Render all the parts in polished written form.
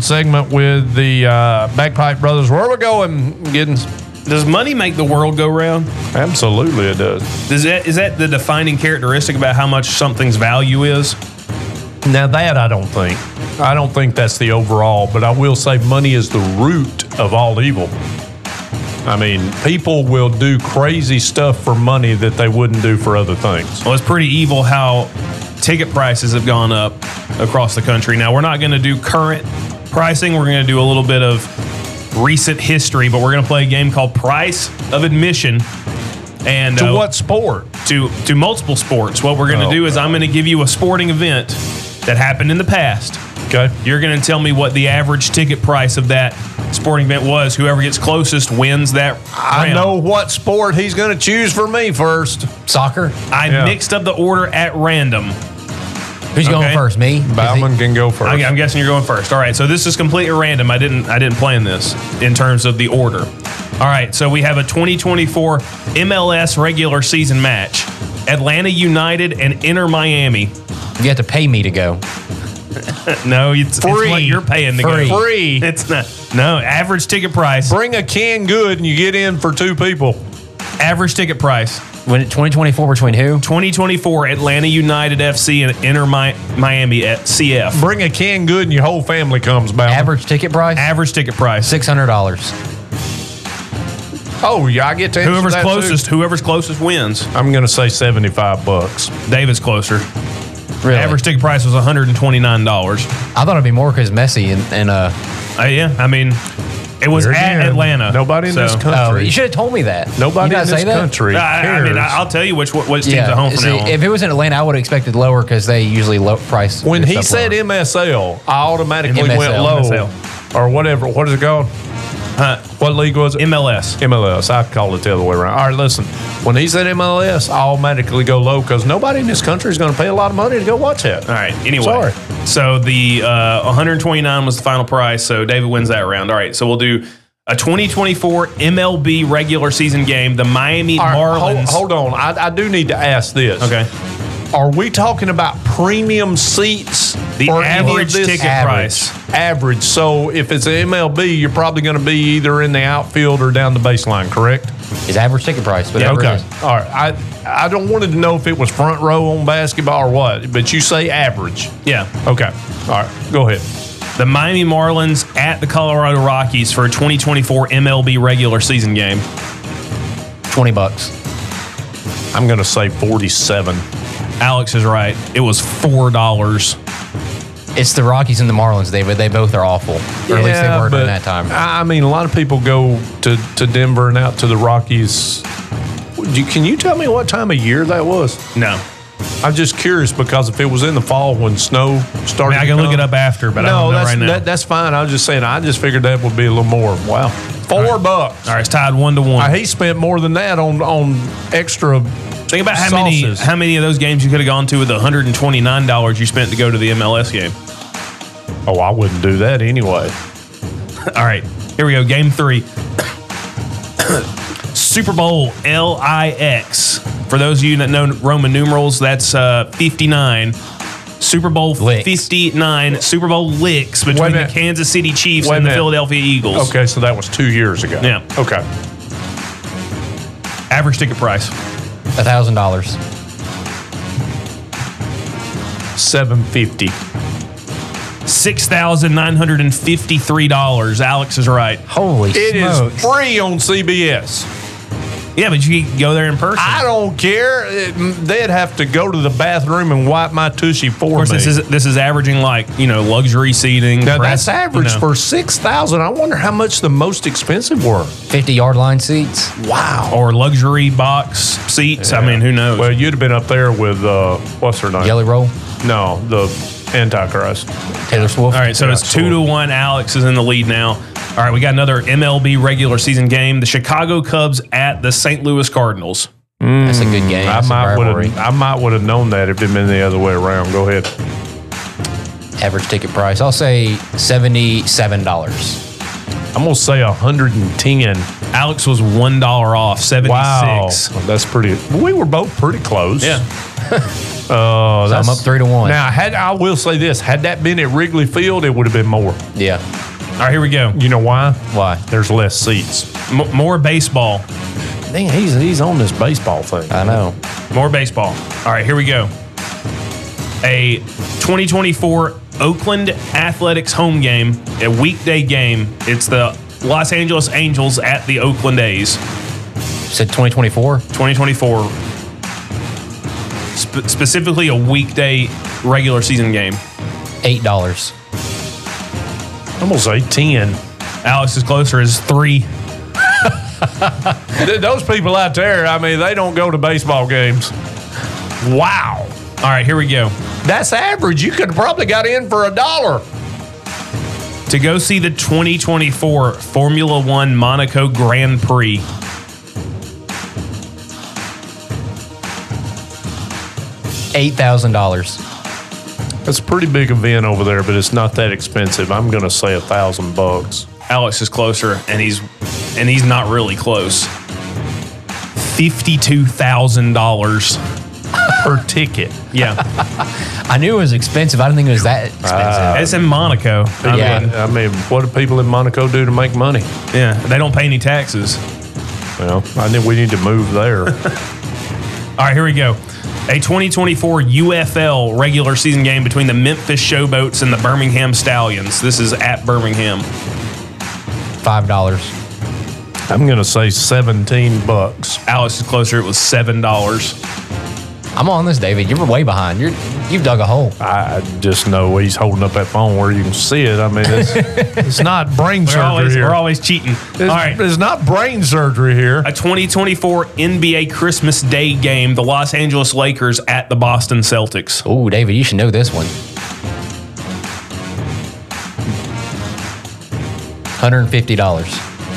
segment with the Bagpipe Brothers. Where are we going? Does money make the world go round? Absolutely, it does. Is that the defining characteristic about how much something's value is? Now that I don't think. I don't think that's the overall, but I will say money is the root of all evil. I mean, people will do crazy stuff for money that they wouldn't do for other things. Well, it's pretty evil how ticket prices have gone up across the country. Now, we're not going to do current pricing. We're going to do a little bit of recent history, but we're going to play a game called Price of Admission. And to what sport? To multiple sports. What we're going to do is I'm going to give you a sporting event that happened in the past. Okay. You're going to tell me what the average ticket price of that sporting event was. Whoever gets closest wins that round. I know what sport he's going to choose for me first. Soccer? I mixed up the order at random. Who's going first? Me? Bauman can go first. I'm guessing you're going first. All right, so this is completely random. I didn't plan this in terms of the order. All right, so we have a 2024 MLS regular season match. Atlanta United and Inter Miami. You have to pay me to go. No, it's free. What you're paying to go. Free. It's not. No, average ticket price. Bring a can good and you get in for 2 people. Average ticket price. When 2024 between who? 2024 Atlanta United FC and Inter Miami at CF. Bring a can good and your whole family comes back. Average ticket price? Average ticket price. $600. Oh, yeah, I get to answer Whoever's that closest. too. Whoever's closest wins. I'm going to say $75. David's closer. Really? Average ticket price was $129. I thought it'd be more because Messi and yeah, I mean, it was at Atlanta. Nobody in this country. Oh, you should have told me that. Nobody in this country I mean, I'll tell you which team's at home from now on. If it was in Atlanta, I would have expected lower because they usually low price. When he said lower. MSL, I automatically went low. MSL. Or whatever. What is it called? What league was it? MLS. MLS. I call it the other way around. All right, listen. When he said MLS, I automatically go low because nobody in this country is going to pay a lot of money to go watch that. All right. Anyway. Sorry. So the 129 was the final price. So David wins that round. All right. So we'll do a 2024 MLB regular season game. The Miami Marlins. Hold on. I do need to ask this. Okay. Are we talking about premium seats? The average ticket price. Average. So if it's an MLB, you're probably going to be either in the outfield or down the baseline, correct? His average ticket price. Whatever okay. It is. All right. I don't wanted to know if it was front row on basketball or what, but you say average. Yeah. Okay. All right. Go ahead. The Miami Marlins at the Colorado Rockies for a 2024 MLB regular season game. $20. I'm going to say 47. Alex is right. It was $4. It's the Rockies and the Marlins, David. They both are awful. Or at least they were during that time. I mean, a lot of people go to Denver and out to the Rockies. Can you tell me what time of year that was? No. I'm just curious because if it was in the fall when snow started, I can look it up after, but I don't know right now. That's fine. I was just saying. I just figured that would be a little more. Wow, $4. All right, it's tied 1-1. He spent more than that on extra. Think about how many of those games you could have gone to with the $129 you spent to go to the MLS game. Oh, I wouldn't do that anyway. All right, here we go. Game 3. Super Bowl LIX. For those of you that know Roman numerals, that's 59. Super Bowl 59. Super Bowl licks between the Kansas City Chiefs and the Philadelphia Eagles. Okay, so that was 2 years ago. Yeah. Okay. Average ticket price. $1,000. $750. $6,953. Alex is right. Holy smokes. It is free on CBS. Yeah, but you can go there in person. I don't care. They'd have to go to the bathroom and wipe my tushy for me. Of course, this is averaging luxury seating. Now that's average for $6,000. I wonder how much the most expensive were. 50-yard line seats. Wow. Or luxury box seats. Yeah. I mean, who knows? Well, you'd have been up there with what's her name? Jelly Roll. No, the Antichrist. Taylor Swift. All right, so it's 2-1. Alex is in the lead now. All right, we got another MLB regular season game. The Chicago Cubs at the St. Louis Cardinals. That's a good game. I might would have known that if it had been the other way around. Go ahead. Average ticket price. I'll say $77. I'm going to say 110. Alex was $1 off, 76. Wow. That's pretty. We were both pretty close. Yeah. So I'm up 3-1. Now, I will say this: had that been at Wrigley Field, it would have been more. Yeah. All right, here we go. You know why? Why? There's less seats. More baseball. Dang, he's on this baseball thing. I know. More baseball. All right, here we go. A 2024 Oakland Athletics home game, a weekday game. It's the Los Angeles Angels at the Oakland A's. Said 2024? 2024. Specifically a weekday regular season game. $8. I'm gonna say 10. Alex is closer, is 3. Those people out there, I mean, they don't go to baseball games. Wow. All right, here we go. That's average. You could have probably got in for $1. To go see the 2024 Formula One Monaco Grand Prix. $8,000. It's a pretty big event over there, but it's not that expensive. I'm gonna say $1,000. Alex is closer, and he's not really close. $52,000 per ticket. Yeah, I knew it was expensive. I didn't think it was that expensive. it's in Monaco. I mean, what do people in Monaco do to make money? Yeah, they don't pay any taxes. Well, I think we need to move there. All right, here we go. A 2024 UFL regular season game between the Memphis Showboats and the Birmingham Stallions. This is at Birmingham. $5. I'm gonna say $17. Alex is closer. It was $7. I'm on this, David. You're way behind. You've dug a hole. I just know he's holding up that phone where you can see it. I mean, it's not brain surgery here. We're always cheating. All right. It's not brain surgery here. A 2024 NBA Christmas Day game, the Los Angeles Lakers at the Boston Celtics. Ooh, David, you should know this one. $150.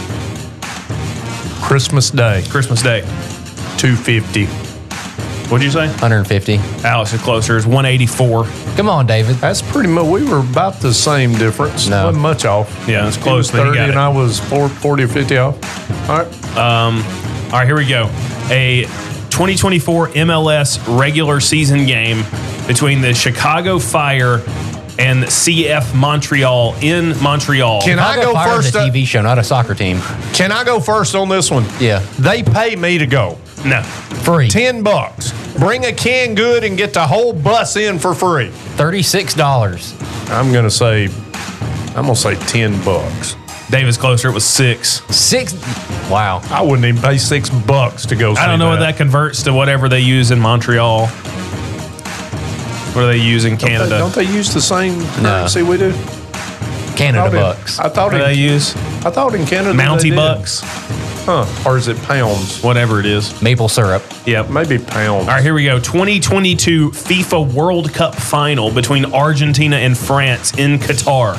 Christmas Day, Christmas Day. $250. What'd you say? 150. Alex is closer. It's 184. Come on, David. That's pretty much. We were about the same difference. No. Wasn't much off. Yeah, it's He close. was Then you 30 got and it. I was 40 or 50 off. All right. All right, here we go. A 2024 MLS regular season game between the Chicago Fire and CF Montreal in Montreal. Can I go Fire is first? a TV show, not a soccer team. Can I go first on this one? Yeah. They pay me to go. No. Free. $10. Bring a canned good and get the whole bus in for free. $36. I'm gonna say $10. David's closer. It was 6. Wow. I wouldn't even pay $6 to go see I don't know what that converts to whatever they use in Montreal. What do they use in Canada? Don't they use the same currency we do? Canada bucks. I thought What do they use? I thought in Canada Mountie they did. bucks. Huh. Or is it pounds? Whatever it is. Maple syrup. Yep. Maybe pounds. All right, here we go. 2022 FIFA World Cup final between Argentina and France in Qatar.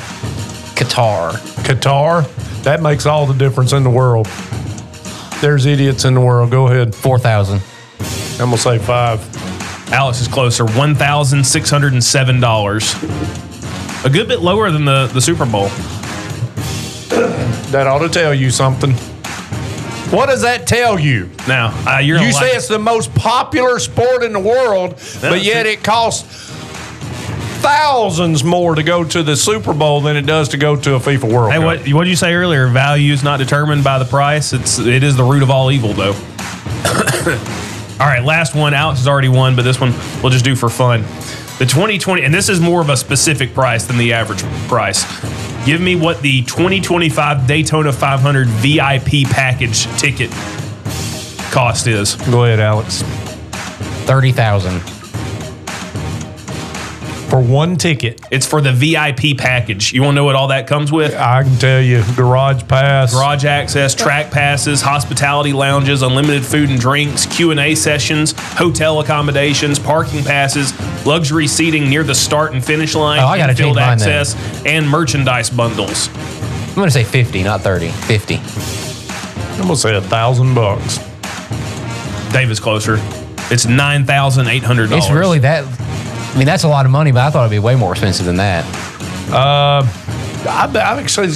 Qatar, that makes all the difference in the world. There's idiots in the world. Go ahead. 4,000. I'm going to say 5. Alex is closer, $1,607. A good bit lower than the Super Bowl. That ought to tell you something. What does that tell you? Now, you're You say it's the most popular sport in the world, but yet it costs thousands more to go to the Super Bowl than it does to go to a FIFA World Hey, Cup. what did you say earlier? Value is not determined by the price. It is the root of all evil, though. All right, last one. Alex has already won, but this one we'll just do for fun. The 2020, and this is more of a specific price than the average price. Give me what the 2025 Daytona 500 VIP package ticket cost is. Go ahead, Alex. 30,000. For one ticket, It's for the VIP package. You want to know what all that comes with? I can tell you, garage pass. Garage access, track passes, hospitality lounges, unlimited food and drinks, Q&A sessions, hotel accommodations, parking passes, luxury seating near the start and finish line, Oh, I gotta infield change mine then. access, and merchandise bundles. I'm going to say 50, not 30. 50. I'm gonna say $1,000. David's closer. It's $9,800. It's really that. I mean, that's a lot of money, but I thought it'd be way more expensive than that. I've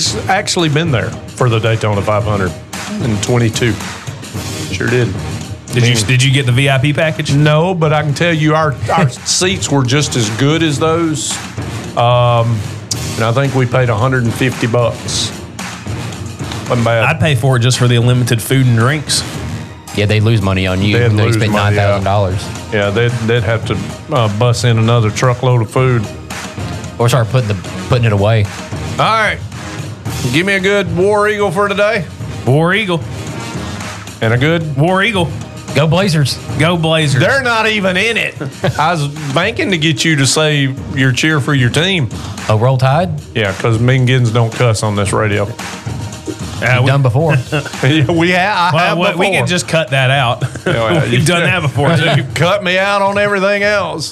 actually been there for the Daytona 500 in 22. Sure did. Did you get the VIP package? No, but I can tell you our seats were just as good as those. And I think we paid $150. Wasn't bad. I'd pay for it just for the unlimited food and drinks. Yeah, they lose money on you. They'd Even though you lose spent money, $9,000. Yeah, they'd have to bus in another truckload of food. Or start putting it away. All right. Give me a good War Eagle for today. War Eagle. And a good War Eagle. Go Blazers. Go Blazers. They're not even in it. I was banking to get you to say your cheer for your team. Oh, Roll Tide? Yeah, because me and Giddens don't cuss on this radio. You've done before. We have before. We can just cut that out. Yeah, We've done that before, too. You cut me out on everything else.